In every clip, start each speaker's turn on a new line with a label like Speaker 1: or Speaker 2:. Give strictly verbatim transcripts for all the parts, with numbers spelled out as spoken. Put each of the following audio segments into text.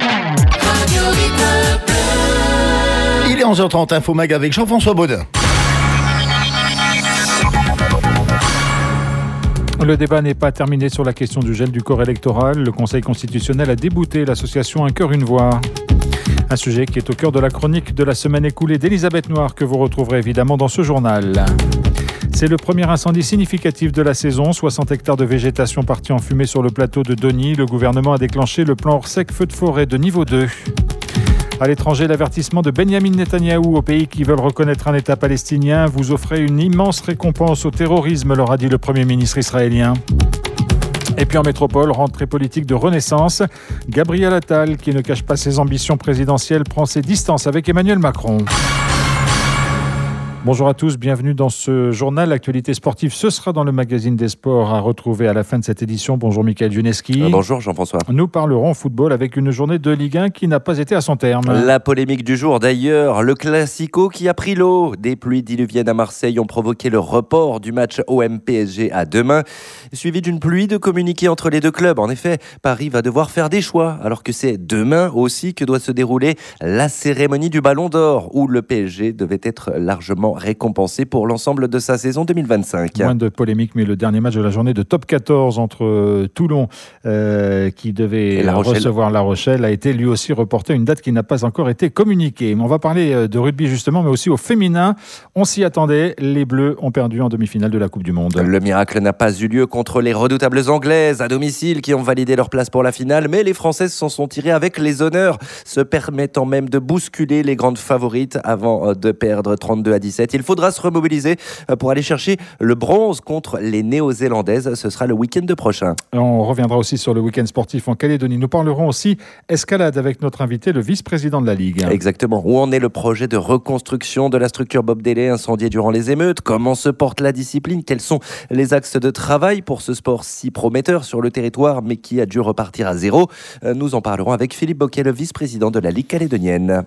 Speaker 1: Il est onze heures trente, Info Mag avec Jean-François Baudin.
Speaker 2: Le débat n'est pas terminé sur la question du gel du corps électoral. Le Conseil constitutionnel a débouté l'association Un cœur, une voix. Un sujet qui est au cœur de la chronique de la semaine écoulée d'Elisabeth Noir, que vous retrouverez évidemment dans ce journal. C'est le premier incendie significatif de la saison. soixante hectares de végétation partis en fumée sur le plateau de Doni. Le gouvernement a déclenché le plan Orsec feu de forêt de niveau deux. À l'étranger, l'avertissement de Benyamin Netanyahou aux pays qui veulent reconnaître un État palestinien. Vous offrez une immense récompense au terrorisme, leur a dit le Premier ministre israélien. Et puis en métropole, rentrée politique de renaissance. Gabriel Attal, qui ne cache pas ses ambitions présidentielles, prend ses distances avec Emmanuel Macron. Bonjour à tous, bienvenue dans ce journal. L'actualité sportive, ce sera dans le magazine des sports à retrouver à la fin de cette édition. Bonjour Mickaël Juneski.
Speaker 3: Euh, bonjour Jean-François.
Speaker 2: Nous parlerons football avec une journée de Ligue un qui n'a pas été à son terme.
Speaker 3: La polémique du jour d'ailleurs, le Classico qui a pris l'eau. Des pluies diluviennes à Marseille ont provoqué le report du match O M P S G à demain, suivi d'une pluie de communiqués entre les deux clubs. En effet, Paris va devoir faire des choix, alors que c'est demain aussi que doit se dérouler la cérémonie du Ballon d'Or, où le P S G devait être largement récompensé pour l'ensemble de sa saison deux mille vingt-cinq.
Speaker 2: Moins de polémique, mais le dernier match de la journée de top quatorze entre euh, Toulon, euh, qui devait la recevoir La Rochelle, a été lui aussi reporté à une date qui n'a pas encore été communiquée. On va parler de rugby justement, mais aussi au féminin. On s'y attendait, les Bleus ont perdu en demi-finale de la Coupe du Monde.
Speaker 3: Le miracle n'a pas eu lieu contre les redoutables Anglaises à domicile qui ont validé leur place pour la finale, mais les Françaises s'en sont tirées avec les honneurs, se permettant même de bousculer les grandes favorites avant de perdre trente-deux à dix-sept. Il faudra se remobiliser pour aller chercher le bronze contre les Néo-Zélandaises. Ce sera le week-end prochain.
Speaker 2: On reviendra aussi sur le week-end sportif en Calédonie. Nous parlerons aussi escalade avec notre invité, le vice-président de la Ligue.
Speaker 3: Exactement. Où en est le projet de reconstruction de la structure Bob Délé incendiée durant les émeutes? Comment se porte la discipline? Quels sont les axes de travail pour ce sport si prometteur sur le territoire, mais qui a dû repartir à zéro? Nous en parlerons avec Philippe Boquet, le vice-président de la Ligue calédonienne.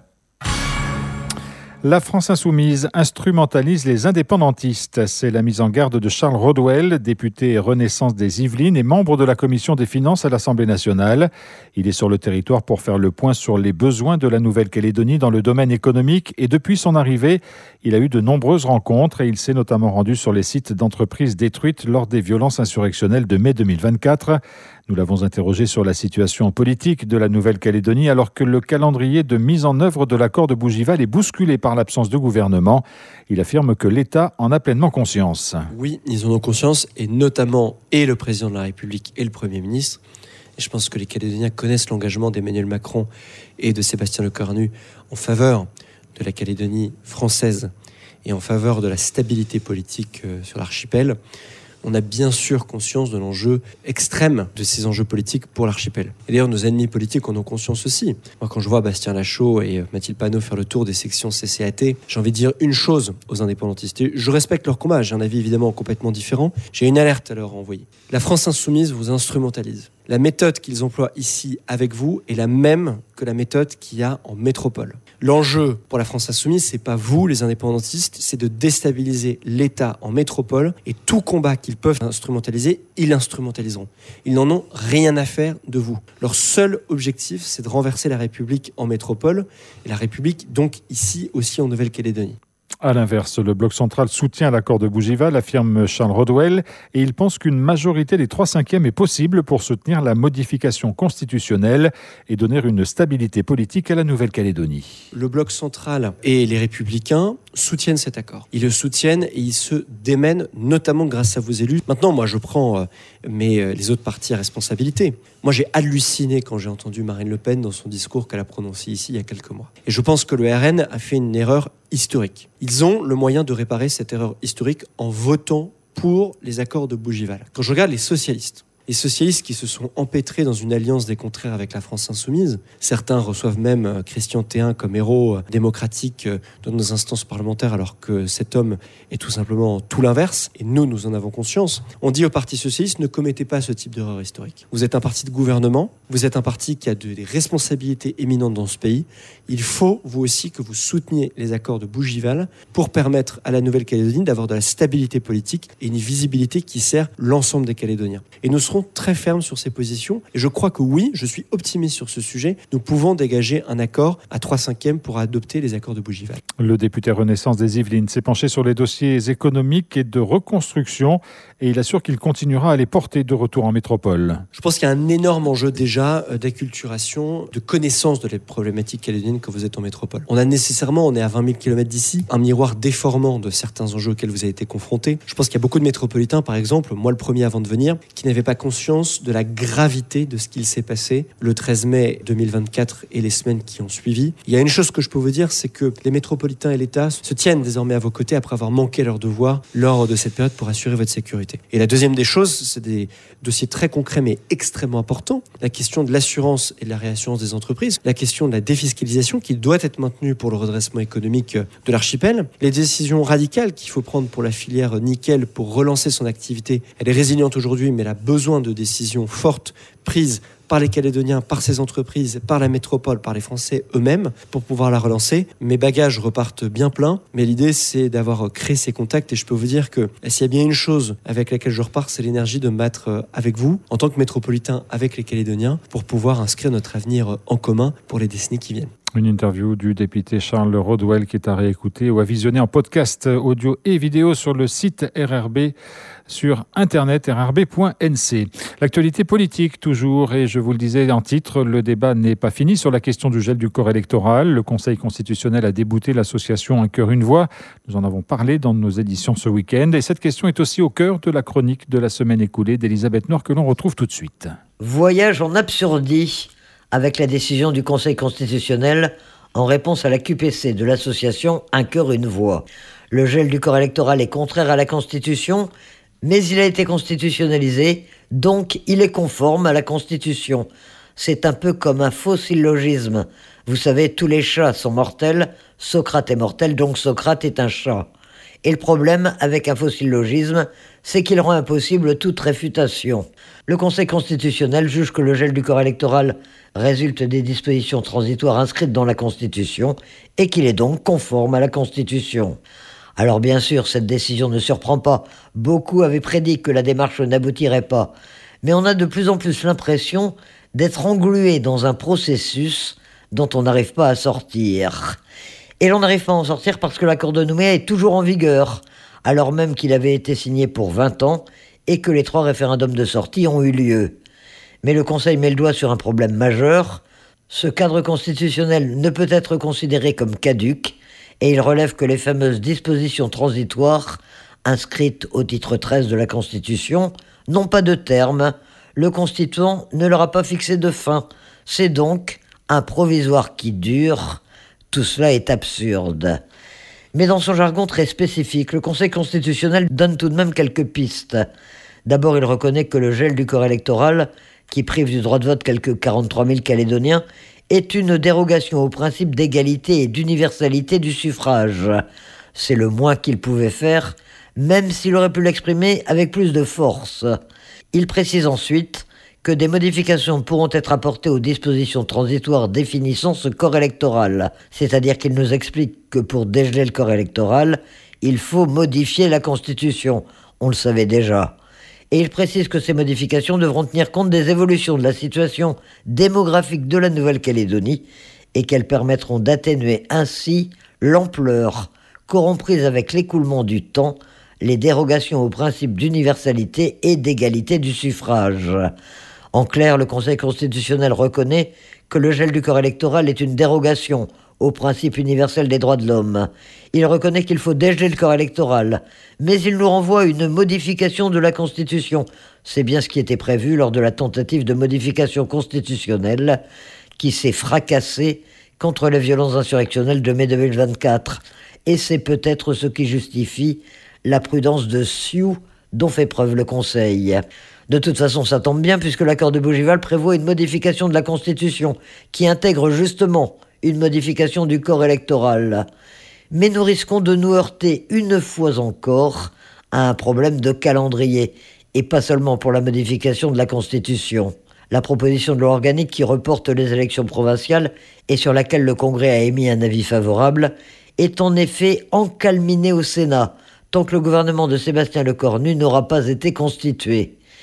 Speaker 2: La France insoumise instrumentalise les indépendantistes. C'est la mise en garde de Charles Rodwell, député Renaissance des Yvelines et membre de la commission des finances à l'Assemblée nationale. Il est sur le territoire pour faire le point sur les besoins de la Nouvelle-Calédonie dans le domaine économique. Et depuis son arrivée, il a eu de nombreuses rencontres et il s'est notamment rendu sur les sites d'entreprises détruites lors des violences insurrectionnelles de mai deux mille vingt-quatre. Nous l'avons interrogé sur la situation politique de la Nouvelle-Calédonie alors que le calendrier de mise en œuvre de l'accord de Bougival est bousculé par l'absence de gouvernement. Il affirme que l'État en a pleinement conscience.
Speaker 4: Oui, ils en ont conscience, et notamment et le président de la République et le Premier ministre. Et je pense que les Calédoniens connaissent l'engagement d'Emmanuel Macron et de Sébastien Lecornu en faveur de la Calédonie française et en faveur de la stabilité politique sur l'archipel. On a bien sûr conscience de l'enjeu extrême de ces enjeux politiques pour l'archipel. Et d'ailleurs, nos ennemis politiques en ont conscience aussi. Moi, quand je vois Bastien Lachaud et Mathilde Panot faire le tour des sections C C A T, j'ai envie de dire une chose aux indépendantistes. Je respecte leur combat, j'ai un avis évidemment complètement différent. J'ai une alerte à leur envoyer. La France insoumise vous instrumentalise. La méthode qu'ils emploient ici avec vous est la même que la méthode qu'il y a en métropole. L'enjeu pour la France insoumise, c'est pas vous, les indépendantistes, c'est de déstabiliser l'État en métropole, et tout combat qu'ils peuvent instrumentaliser, ils l'instrumentaliseront. Ils n'en ont rien à faire de vous. Leur seul objectif, c'est de renverser la République en métropole, et la République donc ici aussi en Nouvelle-Calédonie.
Speaker 2: À l'inverse, le bloc central soutient l'accord de Bougival, affirme Charles Rodwell, et il pense qu'une majorité des trois cinquièmes est possible pour soutenir la modification constitutionnelle et donner une stabilité politique à la Nouvelle-Calédonie.
Speaker 4: Le bloc central et les Républicains soutiennent cet accord. Ils le soutiennent et ils se démènent, notamment grâce à vos élus. Maintenant, moi, je prends euh, mais, euh, les autres partis à responsabilité. Moi, j'ai halluciné quand j'ai entendu Marine Le Pen dans son discours qu'elle a prononcé ici il y a quelques mois. Et je pense que le R N a fait une erreur historique. Ils ont le moyen de réparer cette erreur historique en votant pour les accords de Bougival. Quand je regarde les socialistes, les socialistes qui se sont empêtrés dans une alliance des contraires avec la France insoumise, certains reçoivent même Christian Théin comme héros démocratique dans nos instances parlementaires, alors que cet homme est tout simplement tout l'inverse, et nous, nous en avons conscience. On dit au Parti socialiste, ne commettez pas ce type d'erreur historique. Vous êtes un parti de gouvernement, vous êtes un parti qui a des responsabilités éminentes dans ce pays. Il faut, vous aussi, que vous souteniez les accords de Bougival pour permettre à la Nouvelle-Calédonie d'avoir de la stabilité politique et une visibilité qui sert l'ensemble des Calédoniens. Et nous serons resterons très fermes sur ces positions. Et je crois que oui, je suis optimiste sur ce sujet. Nous pouvons dégager un accord à trois cinquièmes pour adopter les accords de Bougival.
Speaker 2: Le député Renaissance des Yvelines s'est penché sur les dossiers économiques et de reconstruction et il assure qu'il continuera à les porter de retour en métropole.
Speaker 4: Je pense qu'il y a un énorme enjeu déjà d'acculturation, de connaissance de les problématiques calédoniennes quand vous êtes en métropole. On a nécessairement, on est à vingt mille kilomètres d'ici, un miroir déformant de certains enjeux auxquels vous avez été confrontés. Je pense qu'il y a beaucoup de métropolitains, par exemple, moi le premier avant de venir, qui n'avaient pas conscience de la gravité de ce qu'il s'est passé le treize mai deux mille vingt-quatre et les semaines qui ont suivi. Il y a une chose que je peux vous dire, c'est que les métropolitains et l'État se tiennent désormais à vos côtés après avoir manqué leur devoir lors de cette période pour assurer votre sécurité. Et la deuxième des choses, c'est des dossiers très concrets mais extrêmement importants. La question de l'assurance et de la réassurance des entreprises, la question de la défiscalisation qui doit être maintenue pour le redressement économique de l'archipel, les décisions radicales qu'il faut prendre pour la filière nickel pour relancer son activité. Elle est résiliente aujourd'hui, mais elle a besoin de décisions fortes prises par les Calédoniens, par ces entreprises, par la métropole, par les Français eux-mêmes, pour pouvoir la relancer. Mes bagages repartent bien pleins, mais l'idée, c'est d'avoir créé ces contacts. Et je peux vous dire que s'il y a bien une chose avec laquelle je repars, c'est l'énergie de me battre avec vous, en tant que métropolitain, avec les Calédoniens, pour pouvoir inscrire notre avenir en commun pour les décennies qui viennent.
Speaker 2: Une interview du député Charles Rodwell qui est à réécouter ou à visionner en podcast audio et vidéo sur le site R R B sur internet r r b point n c. L'actualité politique toujours, et je vous le disais en titre, le débat n'est pas fini sur la question du gel du corps électoral. Le Conseil constitutionnel a débouté l'association Un cœur, une voix. Nous en avons parlé dans nos éditions ce week-end et cette question est aussi au cœur de la chronique de la semaine écoulée d'Elisabeth Noir que l'on retrouve tout de suite.
Speaker 5: Voyage en absurdie avec la décision du Conseil constitutionnel en réponse à la Q P C de l'association Un cœur, une voix. Le gel du corps électoral est contraire à la Constitution, mais il a été constitutionnalisé, donc il est conforme à la Constitution. C'est un peu comme un faux syllogisme. Vous savez, tous les chats sont mortels, Socrate est mortel, donc Socrate est un chat. Et le problème avec un faux syllogisme, c'est qu'il rend impossible toute réfutation. Le Conseil constitutionnel juge que le gel du corps électoral résulte des dispositions transitoires inscrites dans la Constitution et qu'il est donc conforme à la Constitution. Alors bien sûr, cette décision ne surprend pas. Beaucoup avaient prédit que la démarche n'aboutirait pas. Mais on a de plus en plus l'impression d'être englué dans un processus dont on n'arrive pas à sortir. Et l'on n'arrive pas à en sortir parce que l'accord de Nouméa est toujours en vigueur, alors même qu'il avait été signé pour vingt ans et que les trois référendums de sortie ont eu lieu. Mais le Conseil met le doigt sur un problème majeur. Ce cadre constitutionnel ne peut être considéré comme caduc et il relève que les fameuses dispositions transitoires inscrites au titre treize de la Constitution n'ont pas de terme. Le constituant ne leur a pas fixé de fin. C'est donc un provisoire qui dure. Tout cela est absurde. Mais dans son jargon très spécifique, le Conseil constitutionnel donne tout de même quelques pistes. D'abord, il reconnaît que le gel du corps électoral, qui prive du droit de vote quelques quarante-trois mille Calédoniens, est une dérogation au principe d'égalité et d'universalité du suffrage. C'est le moins qu'il pouvait faire, même s'il aurait pu l'exprimer avec plus de force. Il précise ensuite que des modifications pourront être apportées aux dispositions transitoires définissant ce corps électoral. C'est-à-dire qu'il nous explique que pour dégeler le corps électoral, il faut modifier la Constitution. On le savait déjà. Et il précise que ces modifications devront tenir compte des évolutions de la situation démographique de la Nouvelle-Calédonie et qu'elles permettront d'atténuer ainsi l'ampleur qu'auront prise avec l'écoulement du temps les dérogations au principe d'universalité et d'égalité du suffrage. En clair, le Conseil constitutionnel reconnaît que le gel du corps électoral est une dérogation au principe universel des droits de l'homme. Il reconnaît qu'il faut dégeler le corps électoral, mais il nous renvoie à une modification de la Constitution. C'est bien ce qui était prévu lors de la tentative de modification constitutionnelle qui s'est fracassée contre les violences insurrectionnelles de mai deux mille vingt-quatre. Et c'est peut-être ce qui justifie la prudence de Sioux dont fait preuve le Conseil. De toute façon, ça tombe bien puisque l'accord de Bougival prévoit une modification de la Constitution qui intègre justement une modification du corps électoral. Mais nous risquons de nous heurter une fois encore à un problème de calendrier, et pas seulement pour la modification de la Constitution. La proposition de loi organique qui reporte les élections provinciales et sur laquelle le Congrès a émis un avis favorable est en effet encalminée au Sénat, tant que le gouvernement de Sébastien Lecornu n'aura pas été constitué.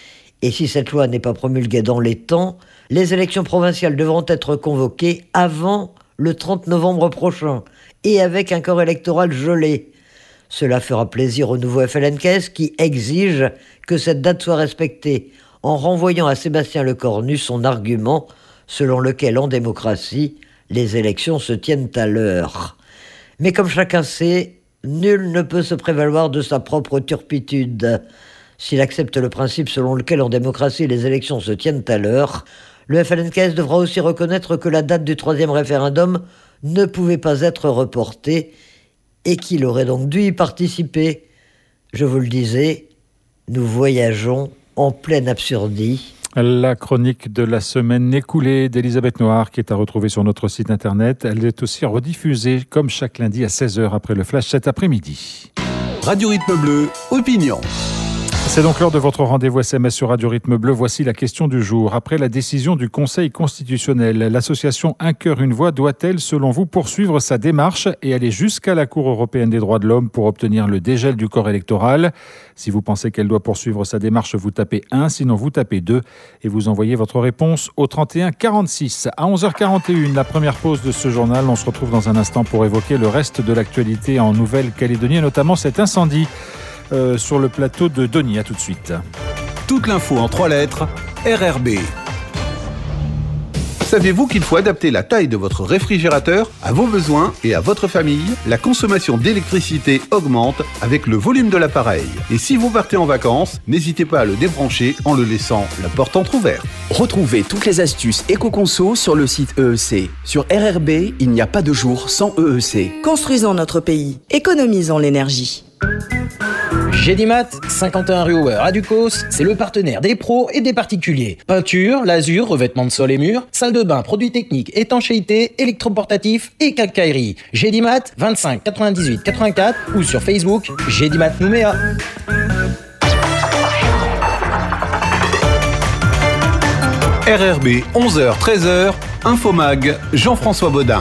Speaker 5: Et si cette loi n'est pas promulguée dans les temps, les élections provinciales devront être convoquées avant le trente novembre prochain, et avec un corps électoral gelé. Cela fera plaisir au nouveau F L N K S qui exige que cette date soit respectée, en renvoyant à Sébastien Lecornu son argument selon lequel, en démocratie, les élections se tiennent à l'heure. Mais comme chacun sait, nul ne peut se prévaloir de sa propre turpitude. S'il accepte le principe selon lequel, en démocratie, les élections se tiennent à l'heure, le F L N K S devra aussi reconnaître que la date du troisième référendum ne pouvait pas être reportée et qu'il aurait donc dû y participer. Je vous le disais, nous voyageons en pleine absurdie.
Speaker 2: La chronique de la semaine écoulée d'Elisabeth Noir, qui est à retrouver sur notre site internet. Elle est aussi rediffusée, comme chaque lundi, à seize heures après le flash cet après-midi.
Speaker 6: Radio Rythme Bleu, opinion.
Speaker 2: C'est donc l'heure de votre rendez-vous S M S sur Radio Rythme Bleu. Voici la question du jour. Après la décision du Conseil constitutionnel, l'association Un cœur, une voix doit-elle, selon vous, poursuivre sa démarche et aller jusqu'à la Cour européenne des droits de l'homme pour obtenir le dégel du corps électoral ? Si vous pensez qu'elle doit poursuivre sa démarche, vous tapez un, sinon vous tapez deux et vous envoyez votre réponse au trente et un quarante-six. À onze heures quarante et une, la première pause de ce journal. On se retrouve dans un instant pour évoquer le reste de l'actualité en Nouvelle-Calédonie, et notamment cet incendie Euh, sur le plateau de Dony. À tout de suite.
Speaker 6: Toute l'info en trois lettres, R R B. Saviez-vous qu'il faut adapter la taille de votre réfrigérateur à vos besoins et à votre famille ? La consommation d'électricité augmente avec le volume de l'appareil. Et si vous partez en vacances, n'hésitez pas à le débrancher en le laissant la porte entrouverte.
Speaker 7: Retrouvez toutes les astuces éco-conso sur le site E E C. Sur R R B, il n'y a pas de jour sans E E C.
Speaker 8: Construisons notre pays. Économisons l'énergie.
Speaker 9: Gédimat, cinquante et un rue Hauer à Ducos, c'est le partenaire des pros et des particuliers. Peinture, lasure, revêtement de sol et murs, salle de bain, produits techniques, étanchéité, électroportatif et quincaillerie. Gédimat, vingt-cinq quatre-vingt-dix-huit quatre-vingt-quatre ou sur Facebook, Gédimat Nouméa.
Speaker 6: R R B, onze heures treize heures, Infomag, Jean-François Baudin.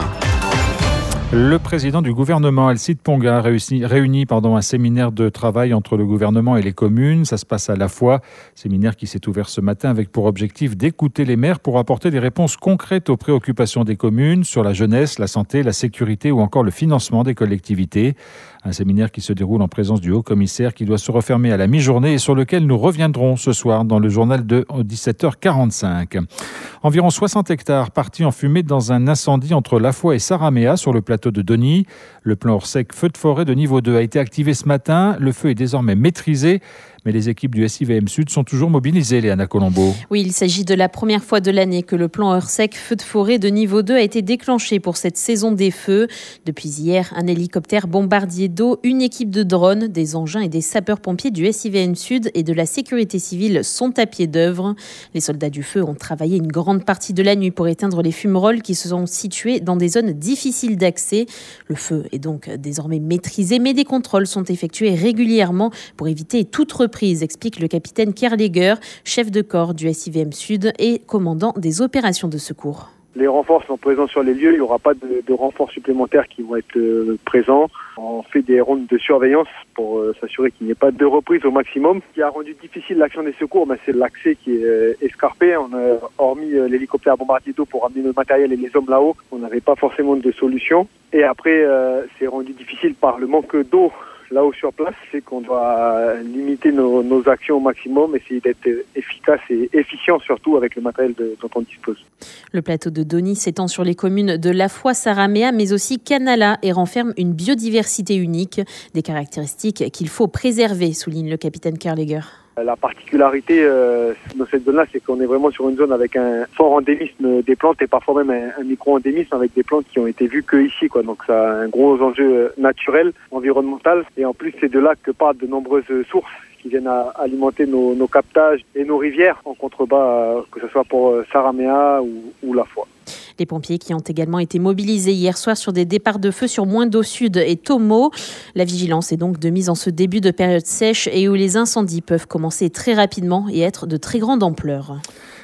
Speaker 2: Le président du gouvernement, Alcide Ponga, réussi, réunit pardon, un séminaire de travail entre le gouvernement et les communes. Ça se passe à la fois. Séminaire qui s'est ouvert ce matin avec pour objectif d'écouter les maires pour apporter des réponses concrètes aux préoccupations des communes sur la jeunesse, la santé, la sécurité ou encore le financement des collectivités. Un séminaire qui se déroule en présence du haut-commissaire qui doit se refermer à la mi-journée et sur lequel nous reviendrons ce soir dans le journal de dix-sept heures quarante-cinq. Environ soixante hectares partis en fumée dans un incendie entre La Foix et Saraméa sur le plateau de Dony. Le plan Orsec feu de forêt de niveau deux a été activé ce matin. Le feu est désormais maîtrisé. Mais les équipes du S I V M Sud sont toujours mobilisées, Léana Colombo.
Speaker 10: Oui, il s'agit de la première fois de l'année que le plan Orsec feu de forêt de niveau deux a été déclenché pour cette saison des feux. Depuis hier, un hélicoptère bombardier d'eau, une équipe de drones, des engins et des sapeurs-pompiers du S I V M Sud et de la sécurité civile sont à pied d'œuvre. Les soldats du feu ont travaillé une grande partie de la nuit pour éteindre les fumerolles qui se sont situées dans des zones difficiles d'accès. Le feu est donc désormais maîtrisé, mais des contrôles sont effectués régulièrement pour éviter toute reprise, explique le capitaine Kerleger, chef de corps du S I V M Sud et commandant des opérations de secours.
Speaker 11: Les renforts sont présents sur les lieux, il n'y aura pas de, de renforts supplémentaires qui vont être euh, présents. On fait des rondes de surveillance pour euh, s'assurer qu'il n'y ait pas de reprise au maximum. Ce qui a rendu difficile l'action des secours, ben, c'est l'accès qui est euh, escarpé. On a, hormis euh, l'hélicoptère bombardier d'eau pour ramener le matériel et les hommes là-haut, on n'avait pas forcément de solution. Et après, euh, c'est rendu difficile par le manque d'eau là-haut sur place, c'est qu'on doit limiter nos, nos actions au maximum, essayer d'être efficace et efficient surtout avec le matériel de, dont on dispose.
Speaker 10: Le plateau de Dony s'étend sur les communes de La Foix, Saraméa, mais aussi Canala et renferme une biodiversité unique, des caractéristiques qu'il faut préserver, souligne le capitaine Kerleger.
Speaker 11: La particularité euh, dans cette zone-là, c'est qu'on est vraiment sur une zone avec un fort endémisme des plantes et parfois même un, un micro-endémisme avec des plantes qui ont été vues que ici, quoi. Donc ça a un gros enjeu naturel, environnemental, et en plus c'est de là que partent de nombreuses sources qui viennent à alimenter nos, nos captages et nos rivières en contrebas, que ce soit pour Saraméa ou, ou La Foix.
Speaker 10: Les pompiers qui ont également été mobilisés hier soir sur des départs de feu sur Moindau Sud et Tomo. La vigilance est donc de mise en ce début de période sèche et où les incendies peuvent commencer très rapidement et être de très grande ampleur.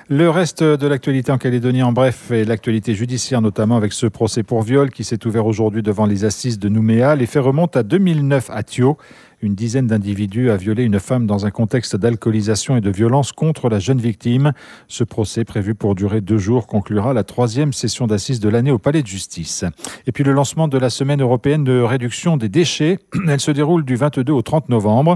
Speaker 2: Le reste de l'actualité en Calédonie, en bref, et l'actualité judiciaire notamment avec ce procès pour viol qui s'est ouvert aujourd'hui devant les assises de Nouméa. Les faits remontent à deux mille neuf à Thio. Une dizaine d'individus a violé une femme dans un contexte d'alcoolisation et de violence contre la jeune victime. Ce procès, prévu pour durer deux jours, conclura la troisième session d'assises de l'année au Palais de Justice. Et puis le lancement de la semaine européenne de réduction des déchets. Elle se déroule du vingt-deux au trente novembre.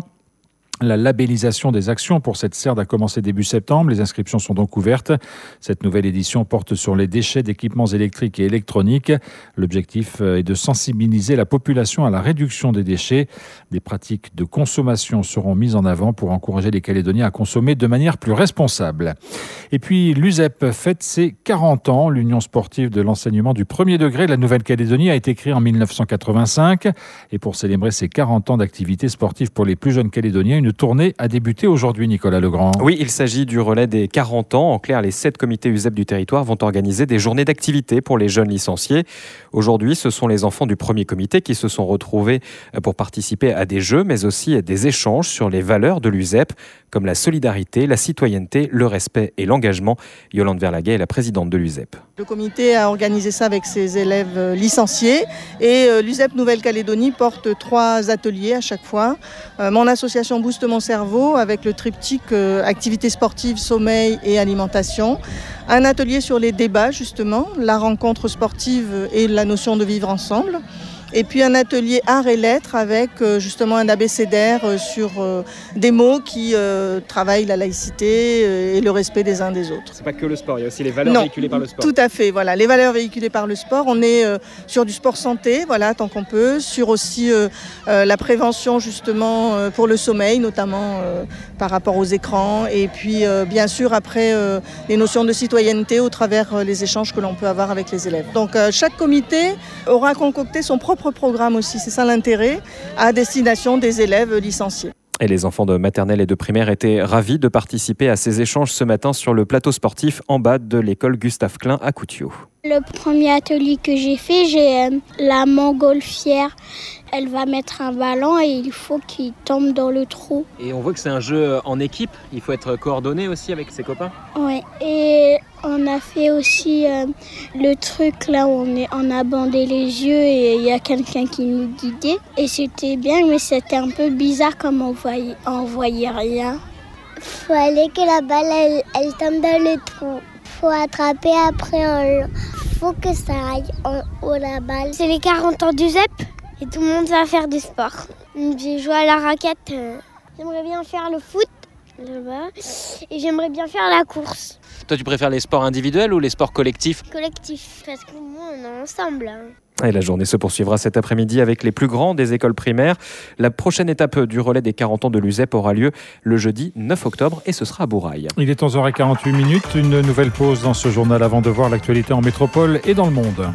Speaker 2: La labellisation des actions pour cette C E R D a commencé début septembre. Les inscriptions sont donc ouvertes. Cette nouvelle édition porte sur les déchets d'équipements électriques et électroniques. L'objectif est de sensibiliser la population à la réduction des déchets. Des pratiques de consommation seront mises en avant pour encourager les Calédoniens à consommer de manière plus responsable. Et puis l'U S E P fête ses quarante ans. L'Union sportive de l'enseignement du premier degré de la Nouvelle-Calédonie a été créée en mille neuf cent quatre-vingt-cinq. Et pour célébrer ses quarante ans d'activité sportive pour les plus jeunes Calédoniens, une tournée a débuté aujourd'hui, Nicolas Legrand.
Speaker 12: Oui, il s'agit du relais des quarante ans. En clair, les sept comités U S E P du territoire vont organiser des journées d'activité pour les jeunes licenciés. Aujourd'hui, ce sont les enfants du premier comité qui se sont retrouvés pour participer à des jeux, mais aussi à des échanges sur les valeurs de l'U S E P, comme la solidarité, la citoyenneté, le respect et l'engagement. Yolande Verlaguet est la présidente de l'U S E P.
Speaker 13: Le comité a organisé ça avec ses élèves licenciés et l'U S E P Nouvelle-Calédonie porte trois ateliers à chaque fois. Mon association Booste mon cerveau avec le triptyque activité sportive, sommeil et alimentation. Un atelier sur les débats justement, la rencontre sportive et la notion de vivre ensemble. Et puis un atelier art et lettres avec justement un abécédaire sur des mots qui euh, travaillent la laïcité et le respect des uns des autres.
Speaker 12: C'est pas que le sport, il y a aussi les valeurs
Speaker 13: non,
Speaker 12: véhiculées par le sport.
Speaker 13: Tout à fait, voilà, les valeurs véhiculées par le sport. On est euh, sur du sport santé, voilà, tant qu'on peut, sur aussi euh, euh, la prévention justement euh, pour le sommeil, notamment euh, par rapport aux écrans. Et puis euh, bien sûr après euh, les notions de citoyenneté au travers euh, les échanges que l'on peut avoir avec les élèves. Donc euh, chaque comité aura concocté son propre programme aussi, c'est ça l'intérêt, à destination des élèves licenciés.
Speaker 12: Et les enfants de maternelle et de primaire étaient ravis de participer à ces échanges ce matin sur le plateau sportif en bas de l'école Gustave Klein à Coutiot.
Speaker 14: Le premier atelier que j'ai fait, j'ai euh, la montgolfière. Elle va mettre un ballon et il faut qu'il tombe dans le trou.
Speaker 12: Et on voit que c'est un jeu en équipe, il faut être coordonné aussi avec ses copains.
Speaker 14: Ouais, et on a fait aussi euh, le truc là où on, est, on a bandé les yeux et il y a quelqu'un qui nous guidait. Et c'était bien, mais c'était un peu bizarre comme on voyait, on voyait rien.
Speaker 15: Fallait que la balle elle, elle tombe dans le trou. Faut attraper après, on... faut que ça aille en haut la balle.
Speaker 16: C'est les quarante ans du Z E P et tout le monde va faire du sport. J'ai joué à la raquette.
Speaker 15: J'aimerais bien faire le foot là-bas et j'aimerais bien faire la course.
Speaker 12: Toi, tu préfères les sports individuels ou les sports collectifs ?
Speaker 15: Collectif, parce que moi, on est ensemble.
Speaker 12: Et la journée se poursuivra cet après-midi avec les plus grands des écoles primaires. La prochaine étape du relais des quarante ans de l'U S E P aura lieu le jeudi neuf octobre et ce sera à Bourail.
Speaker 2: Il est onze heures quarante-huit minutes, une nouvelle pause dans ce journal avant de voir l'actualité en métropole et dans le monde.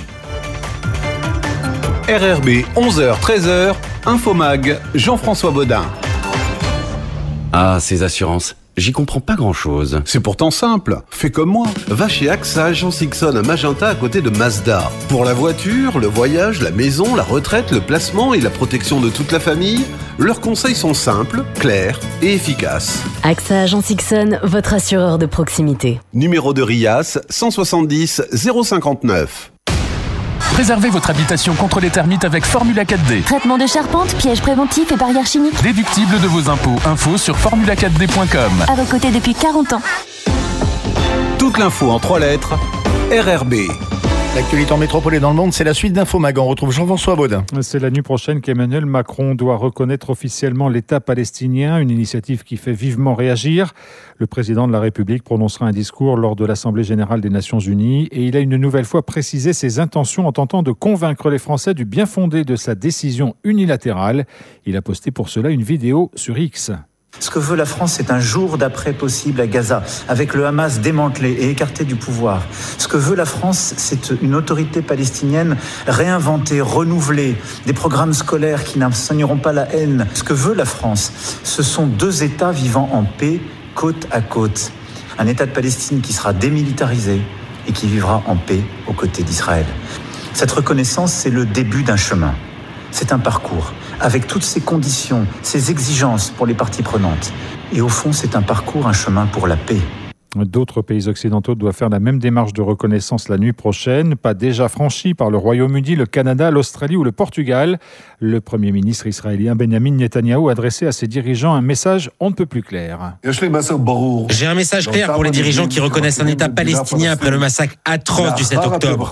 Speaker 6: R R B, onze heures treize heures, Infomag, Jean-François Baudin.
Speaker 7: Ah, ces assurances, j'y comprends pas grand-chose.
Speaker 6: C'est pourtant simple, fais comme moi. Va chez A X A Jean Sixon à Magenta à côté de Mazda. Pour la voiture, le voyage, la maison, la retraite, le placement et la protection de toute la famille, leurs conseils sont simples, clairs et efficaces.
Speaker 17: A X A Jean Sixon, votre assureur de proximité.
Speaker 6: Numéro de RIAS cent soixante-dix zéro cinquante-neuf.
Speaker 18: Préservez votre habitation contre les termites avec Formula quatre D.
Speaker 17: Traitement de charpente, pièges préventifs et barrières chimiques.
Speaker 18: Déductible de vos impôts. Info sur formula quatre d point com.
Speaker 17: À vos côtés depuis quarante ans.
Speaker 6: Toute l'info en trois lettres, R R B.
Speaker 1: L'actualité en métropole et dans le monde, c'est la suite d'Infomag. On retrouve Jean-François Baudin.
Speaker 2: C'est la nuit prochaine qu'Emmanuel Macron doit reconnaître officiellement l'État palestinien, une initiative qui fait vivement réagir. Le président de la République prononcera un discours lors de l'Assemblée générale des Nations unies et il a une nouvelle fois précisé ses intentions en tentant de convaincre les Français du bien fondé de sa décision unilatérale. Il a posté pour cela une vidéo sur X.
Speaker 19: Ce que veut la France, c'est un jour d'après possible à Gaza, avec le Hamas démantelé et écarté du pouvoir. Ce que veut la France, c'est une autorité palestinienne réinventée, renouvelée, des programmes scolaires qui n'enseigneront pas la haine. Ce que veut la France, ce sont deux États vivant en paix, côte à côte. Un État de Palestine qui sera démilitarisé et qui vivra en paix aux côtés d'Israël. Cette reconnaissance, c'est le début d'un chemin. C'est un parcours, avec toutes ces conditions, ces exigences pour les parties prenantes. Et au fond, c'est un parcours, un chemin pour la paix.
Speaker 2: D'autres pays occidentaux doivent faire la même démarche de reconnaissance la nuit prochaine, pas déjà franchie par le Royaume-Uni, le Canada, l'Australie ou le Portugal. Le Premier ministre israélien Benjamin Netanyahou a adressé à ses dirigeants un message on ne peut plus clair.
Speaker 20: J'ai un message clair pour les dirigeants qui reconnaissent un État palestinien après le massacre atroce du sept octobre.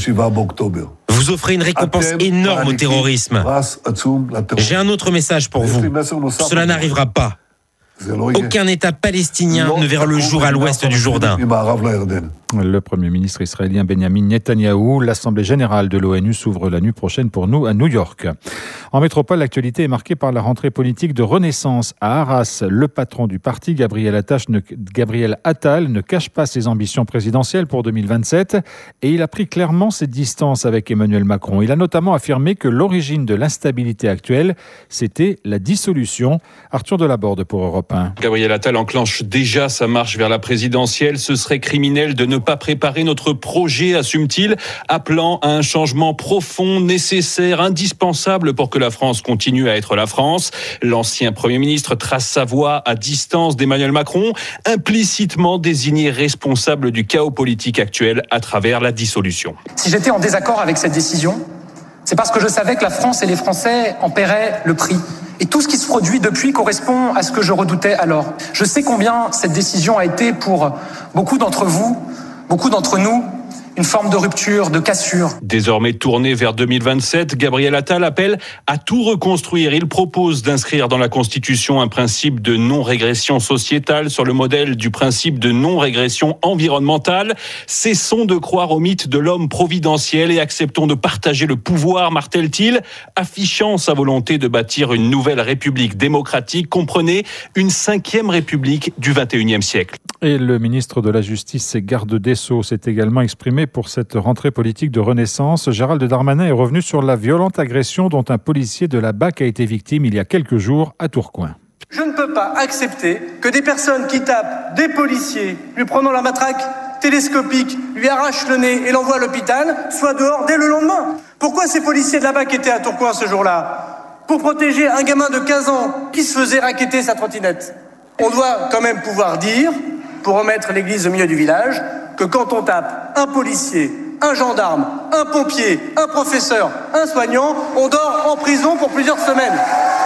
Speaker 20: Vous offrez une récompense énorme au terrorisme. J'ai un autre message pour vous. Cela n'arrivera pas. Aucun État palestinien ne verra le jour à l'ouest du Jourdain.
Speaker 2: Le Premier ministre israélien Benjamin Netanyahou, l'Assemblée générale de l'ONU s'ouvre la nuit prochaine pour nous à New York. En métropole, l'actualité est marquée par la rentrée politique de Renaissance à Arras. Le patron du parti, Gabriel Attal, ne, Gabriel Attal, ne cache pas ses ambitions présidentielles pour deux mille vingt-sept et il a pris clairement ses distances avec Emmanuel Macron. Il a notamment affirmé que l'origine de l'instabilité actuelle, c'était la dissolution. Arthur Delaborde pour Europe un.
Speaker 21: Gabriel Attal enclenche déjà sa marche vers la présidentielle. Ce serait criminel de ne pas préparer notre projet, assume-t-il, appelant à un changement profond, nécessaire, indispensable pour que la France continue à être la France. L'ancien Premier ministre trace sa voie à distance d'Emmanuel Macron, implicitement désigné responsable du chaos politique actuel à travers la dissolution.
Speaker 22: Si j'étais en désaccord avec cette décision, c'est parce que je savais que la France et les Français en paieraient le prix. Et tout ce qui se produit depuis correspond à ce que je redoutais alors. Je sais combien cette décision a été pour beaucoup d'entre vous, beaucoup d'entre nous, une forme de rupture, de cassure.
Speaker 21: Désormais tourné vers deux mille vingt-sept, Gabriel Attal appelle à tout reconstruire. Il propose d'inscrire dans la Constitution un principe de non-régression sociétale sur le modèle du principe de non-régression environnementale. Cessons de croire au mythe de l'homme providentiel et acceptons de partager le pouvoir, martèle-t-il, affichant sa volonté de bâtir une nouvelle république démocratique, comprenez, une cinquième république du vingt et unième siècle.
Speaker 2: Et le ministre de la Justice et garde des Sceaux s'est également exprimé pour cette rentrée politique de Renaissance. Gérald Darmanin est revenu sur la violente agression dont un policier de la B A C a été victime il y a quelques jours à Tourcoing.
Speaker 23: Je ne peux pas accepter que des personnes qui tapent des policiers, lui prenant la matraque télescopique, lui arrachent le nez et l'envoient à l'hôpital, soient dehors dès le lendemain. Pourquoi ces policiers de la B A C étaient à Tourcoing ce jour-là ? Pour protéger un gamin de quinze ans qui se faisait racketter sa trottinette. On doit quand même pouvoir dire, pour remettre l'église au milieu du village, que quand on tape un policier, un gendarme, un pompier, un professeur, un soignant, on dort en prison pour plusieurs semaines.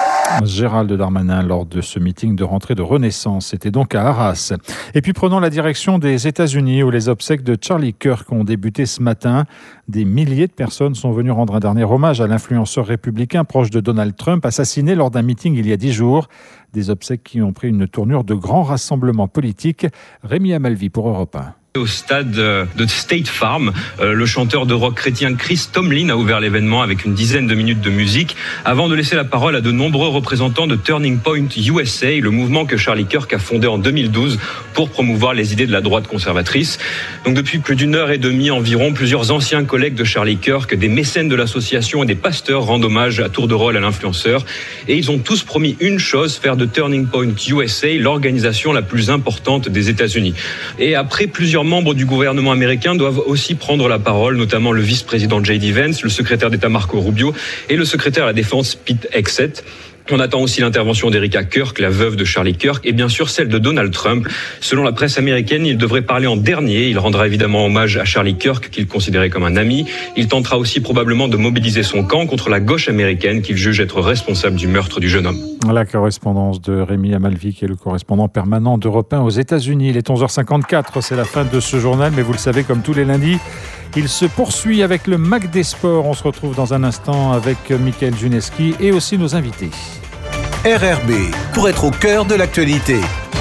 Speaker 2: Gérald Darmanin lors de ce meeting de rentrée de Renaissance. C'était donc à Arras. Et puis prenons la direction des États-Unis où les obsèques de Charlie Kirk ont débuté ce matin. Des milliers de personnes sont venues rendre un dernier hommage à l'influenceur républicain proche de Donald Trump, assassiné lors d'un meeting il y a dix jours. Des obsèques qui ont pris une tournure de grand rassemblement politique. Rémi Amalvi pour Europe un.
Speaker 24: Au stade de State Farm, le chanteur de rock chrétien Chris Tomlin a ouvert l'événement avec une dizaine de minutes de musique avant de laisser la parole à de nombreux représentants de Turning Point U S A, le mouvement que Charlie Kirk a fondé en deux mille douze pour promouvoir les idées de la droite conservatrice. Donc depuis plus d'une heure et demie environ, plusieurs anciens collègues de Charlie Kirk, des mécènes de l'association et des pasteurs rendent hommage à tour de rôle à l'influenceur. Et ils ont tous promis une chose, faire de Turning Point U S A l'organisation la plus importante des États-Unis. Et après plusieurs membres du gouvernement américain doivent aussi prendre la parole, notamment le vice-président J D Vance, le secrétaire d'État Marco Rubio et le secrétaire à la Défense Pete Hegseth. On attend aussi l'intervention d'Erika Kirk, la veuve de Charlie Kirk, et bien sûr celle de Donald Trump. Selon la presse américaine, il devrait parler en dernier. Il rendra évidemment hommage à Charlie Kirk, qu'il considérait comme un ami. Il tentera aussi probablement de mobiliser son camp contre la gauche américaine, qu'il juge être responsable du meurtre du jeune homme.
Speaker 2: La correspondance de Rémi Amalvi, qui est le correspondant permanent d'Europe un aux États-Unis. Il est onze heures cinquante-quatre, c'est la fin de ce journal, mais vous le savez, comme tous les lundis, il se poursuit avec le Mac des Sports. On se retrouve dans un instant avec Mickaël Juneski et aussi nos invités.
Speaker 25: R R B, pour être au cœur de l'actualité.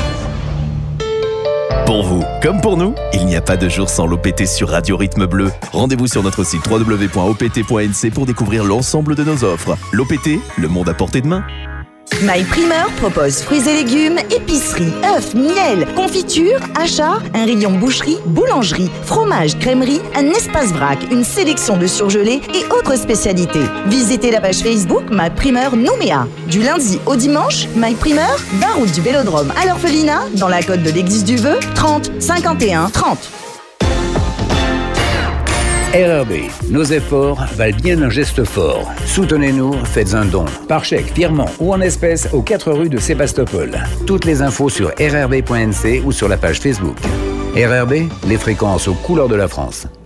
Speaker 26: Pour vous, comme pour nous, il n'y a pas de jour sans l'O P T sur Radio Rythme Bleu. Rendez-vous sur notre site w w w point o p t point n c pour découvrir l'ensemble de nos offres. L'O P T, le monde à portée de main.
Speaker 8: My Primeur propose fruits et légumes, épicerie, œufs, miel, confiture, achats, un rayon boucherie, boulangerie, fromage, crèmerie, un espace vrac, une sélection de surgelés et autres spécialités. Visitez la page Facebook My Primeur Nouméa. Du lundi au dimanche, My Primeur, vingt route du Vélodrome à l'Orphelinat, dans la côte de l'Église du Vœu, trente cinquante et un trente.
Speaker 3: R R B, nos efforts valent bien un geste fort. Soutenez-nous, faites un don. Par chèque, virement ou en espèces aux quatre rues de Sébastopol. Toutes les infos sur r r b point n c ou sur la page Facebook. R R B, les fréquences aux couleurs de la France.